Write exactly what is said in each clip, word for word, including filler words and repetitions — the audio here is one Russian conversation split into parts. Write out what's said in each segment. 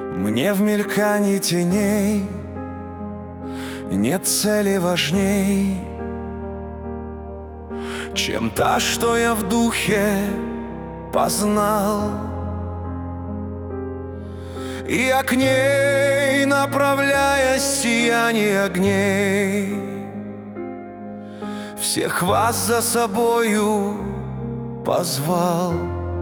Мне в мелькании теней нет цели важней, чем та, что я в духе познал. И я к ней, направляя сияние огней, всех вас за собою позвал.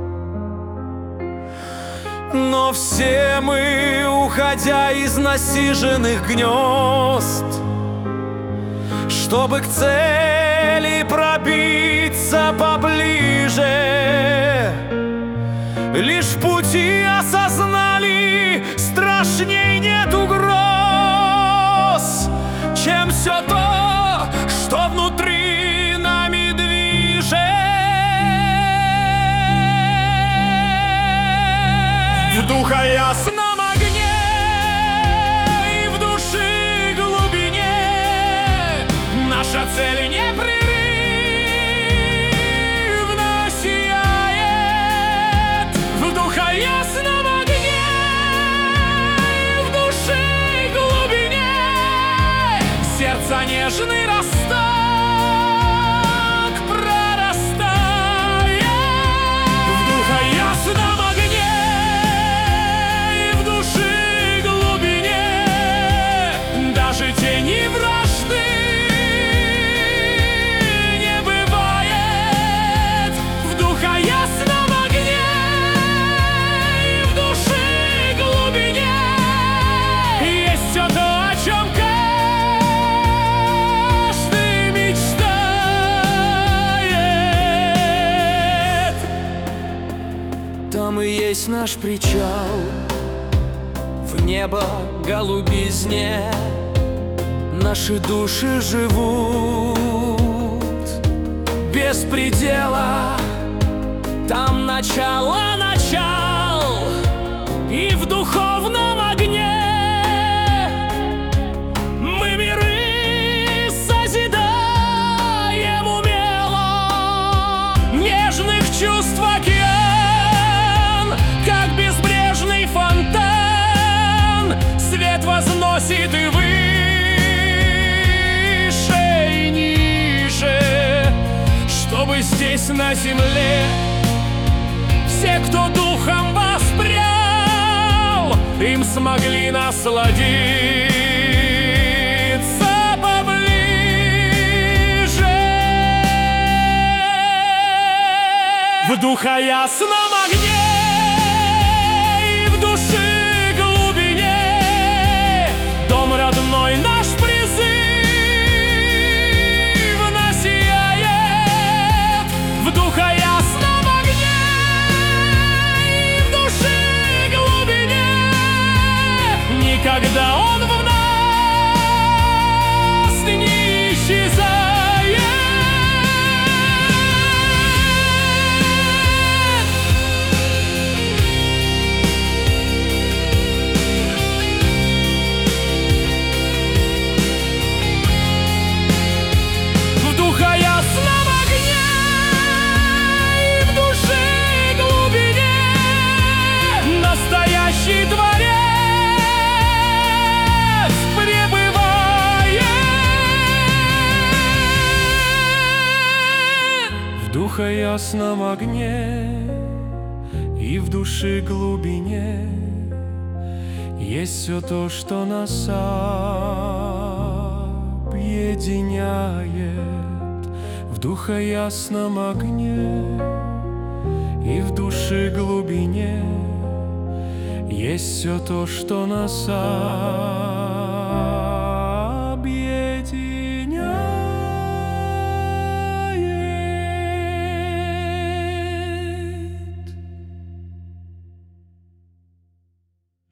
Но все мы, уходя из насиженных гнезд, чтобы к цели пробиться поближе, лишь в пути осознали, страшней нет угроз, чем все то, что внутри нами движет. В духа ясном огне и в души глубине наша цель непрерывно сияет. В духа ясном огне и в души глубине сердца нежный росток прорастает. В духа ясном огне даже тени вражды не бывает. В духа ясном огне и в души глубине есть все то, о чем каждый мечтает. Там и есть наш причал, в небо голубизне наши души живут без предела. Там начало начал, и в духовном огне мы миры созидаем умело. Нежных чувств океан, как безбрежный фонтан, свет возносит и вы чтобы здесь на земле все, кто духом воспрял, им смогли насладиться поближе. В духа ясном огне и в души глубине дом родной наш призыв в духа ясном огне и в души глубине. Никогда он в нас не исчезает. В духа ясном огне настоящий творец пребывает. В духа ясном огне и в души глубине есть все то, что нас объединяет. В духа ясном огне и в души глубине есть все то, что нас объединяет.